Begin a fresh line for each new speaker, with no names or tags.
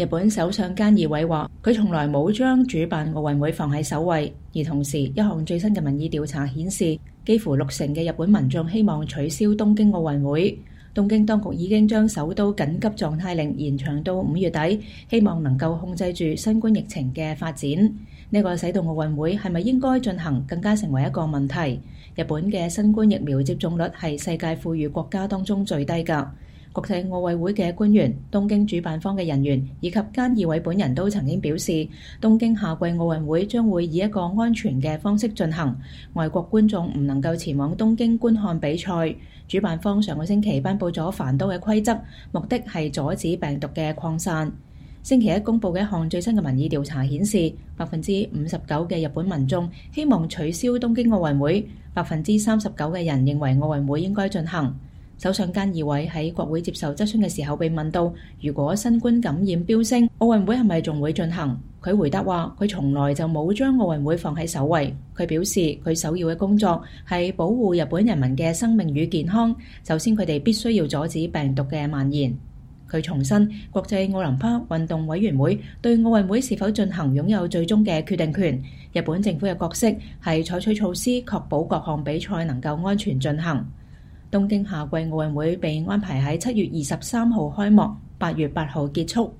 日本首相菅義偉話：佢從來冇將主辦奧運會放喺首位，而同時一項最新嘅民意調查顯示，幾乎60%嘅日本民眾希望取消東京奧運會。東京當局已經將首都緊急狀態令延長到5月底，希望能夠控制住新冠疫情嘅發展。呢個使到奧運會係咪應該進行，更加成為一個問題。日本嘅新冠疫苗接種率係世界富裕國家當中最低㗎。國際奧委會嘅官員、東京主辦方嘅人員以及菅義偉本人都曾經表示，東京夏季奧運會將會以一個安全嘅方式進行，外國觀眾唔能夠前往東京觀看比賽。主辦方上個星期頒布咗繁多嘅規則，目的係阻止病毒嘅擴散。星期一公佈嘅一項最新嘅民意調查顯示，59%嘅日本民眾希望取消東京奧運會，39%嘅人認為奧運會應該進行。首相菅義偉喺國會接受質詢嘅時候被問到，如果新冠感染飆升，奧運會係咪仲會進行？佢回答話：佢從來就冇將奧運會放喺首位。佢表示佢首要嘅工作係保護日本人民嘅生命與健康。首先，佢哋必須要阻止病毒嘅蔓延。佢重申，國際奧林匹克運動委員會對奧運會是否進行擁有最終嘅決定權。日本政府嘅角色係採取措施，確保各項比賽能夠安全進行。東京夏季奧運會被安排喺7月23號開幕，8月8號結束。